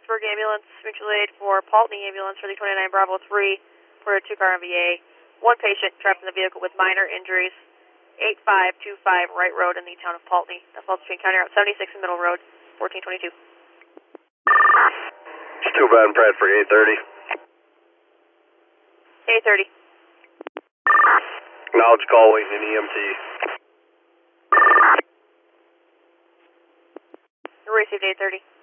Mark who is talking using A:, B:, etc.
A: Plattsburgh ambulance, mutual aid for Paltney ambulance for the 29 Bravo 3 for a 2-car MVA. One patient trapped in the vehicle with minor injuries. 8525 Wright Road in the town of Paltney. That falls between County Route 76 and Middle Road, 1422.
B: It's too bad, Bradford, 830.
A: 830.
B: Knowledge call waiting in EMT.
A: Received 830.